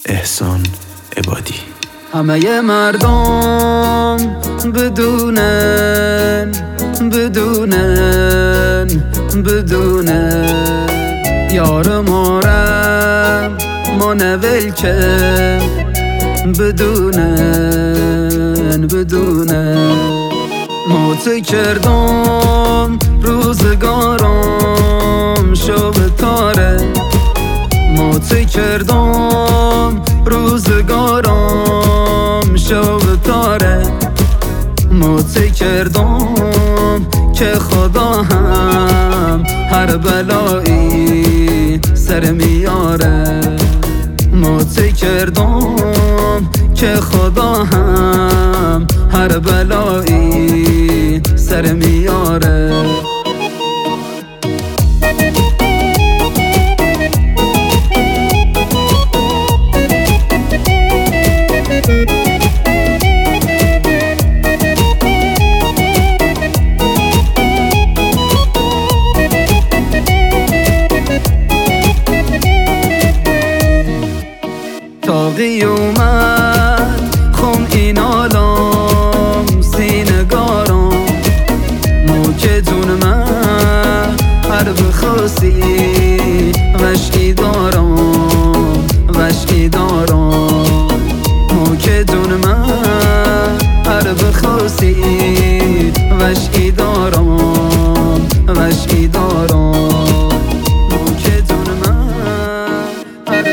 احسان عبادی. همه مردم بدونن یار مارم ما نول که بدونن موت کردم روزگارم شب تاره، موت کردم روزگارم شب تاره، موت کردم که خدا هم هر بلایی سر میاره، موت کردم که خدا هم هر بلایی سر میاره. تاقی اومد خم این عالم سینگارم، موکه جون من هر بخواستی وشکی دارم موکه جون من هر بخواستی وشکی دارم موکه جون من هر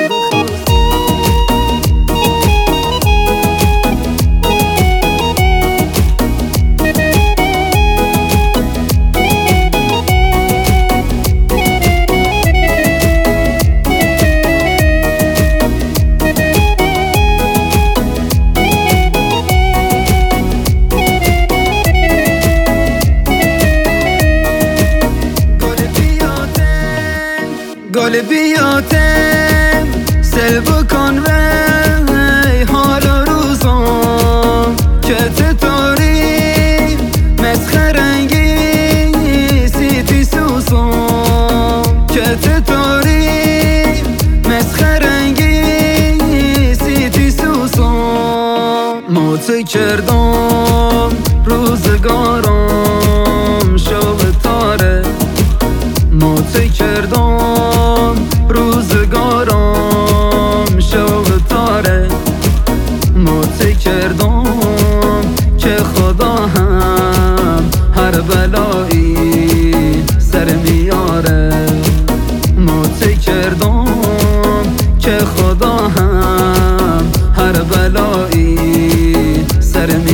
گل بیاتم سل بکن وی حال روزم که تطاری مسخرنگی سیتی سوزم که تطاری مسخرنگی سیتی سوزم موت کردم روزگارم شب تاره، موت کردم روزگارم شب تاره، موت کردم که خدا هم هر بلایی سر میاره، موت کردم که خدا هم هر بلایی سر میاره.